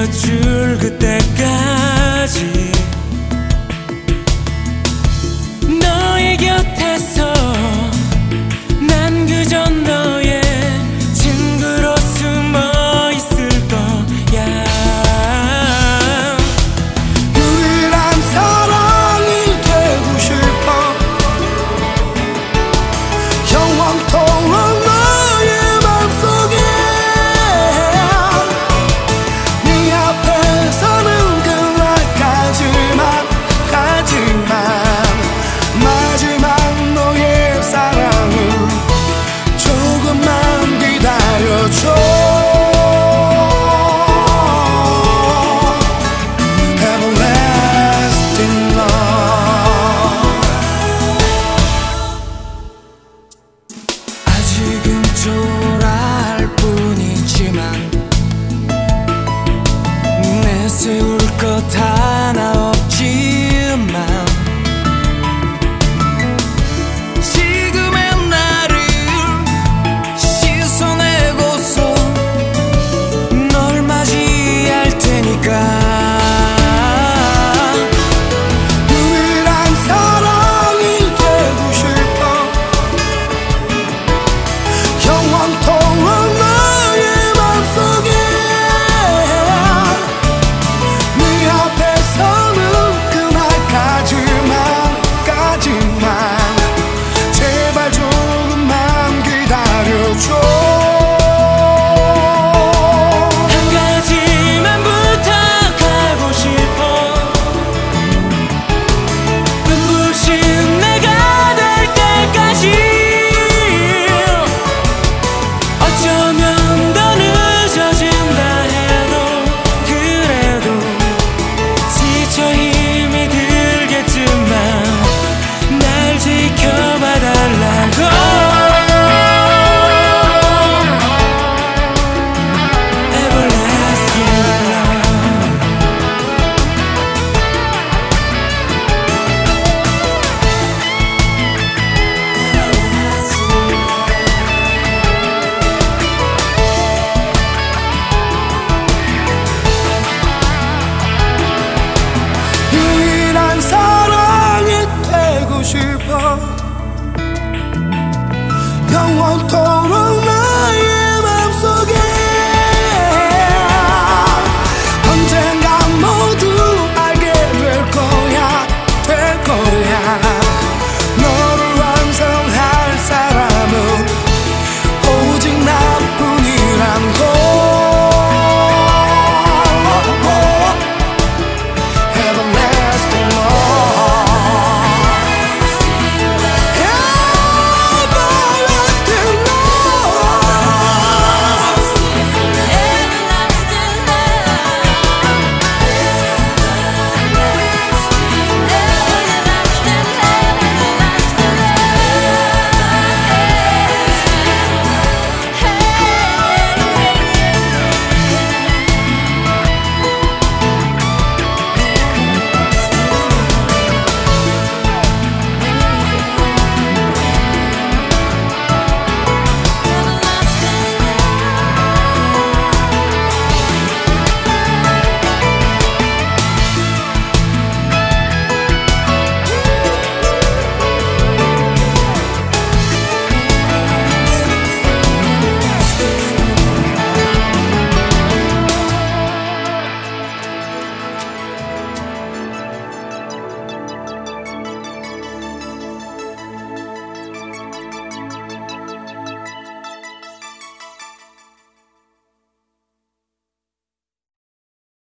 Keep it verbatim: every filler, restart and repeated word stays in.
지켜줄 그때까지 너의 곁에서 난 그저 너의 친구로 숨어 있을 거야. 유일한 사랑이 되고 싶어. 영원토록 너의 맘속에 네 앞에서는 그날까지만 가지만 마지막 너의 사랑을 조금만 기다려줘. Everlasting love. 아직은 초라할 뿐이지만 내세울 것 하나 없지만 지금의 나를 씻어내고서 널 맞이할 테니까. 유일한 사랑이 되고 싶어. 영원토록 너의 맘속에 네 앞에서는 그날까지만 가지만 제발 조금만 기다려줘. 한 가지만 부탁하고 싶어. 눈부신 내가 될 때까지. 어쩌면 더 늦어진다 해도 그래도 지쳐 힘이 들겠지만 날 지켜봐 달라고. Everlasting love. 유일한 사랑이 되고 싶어. 영원토록